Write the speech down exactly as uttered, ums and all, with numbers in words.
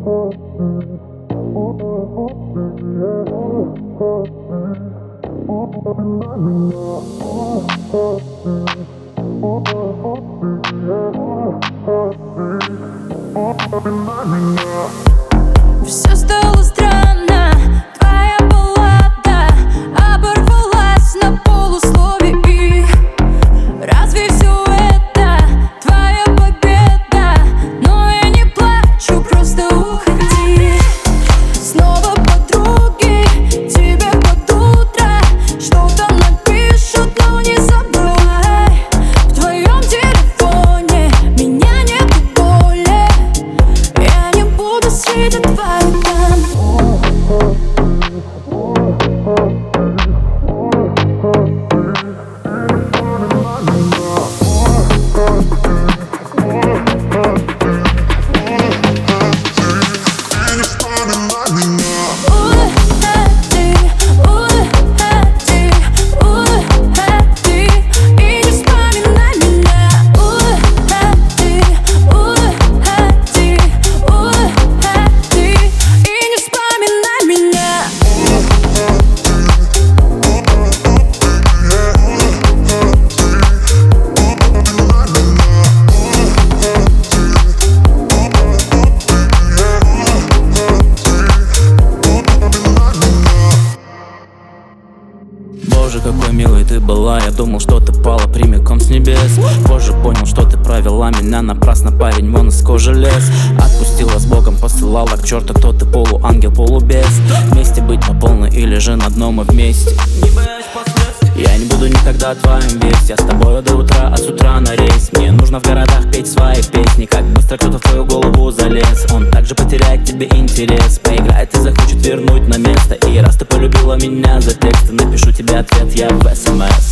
Все стало странно, твоя баллада оборвалась на полуслове. И разве все это твоя победа? Но я не плачу, просто уходи. Снова подруги тебе под утро что-то напишут, но не забывай. В твоем телефоне меня нету более. Я не буду сидеть в твоем там. Боже, какой милой ты была. Я думал, что ты пала прямиком с небес. Позже понял, что ты провела меня напрасно. Парень вон из кожи лез. Отпустила с Богом, посылала к черту. Кто ты, полуангел, полубес. Вместе быть по полной или же на дно мы вместе. Не боясь последствий. Я не буду никогда твоим весь. Я с тобой до утра, а с утра на рейс. Мне нужно в городах петь свои песни. Как быстро кто-то в твою голову залез. Он также потеряет к тебе интерес. Поиграет и захочет вернуть на место. И раз ты полюбила меня за тексты, напишу тебе ответ я в эс эм эс.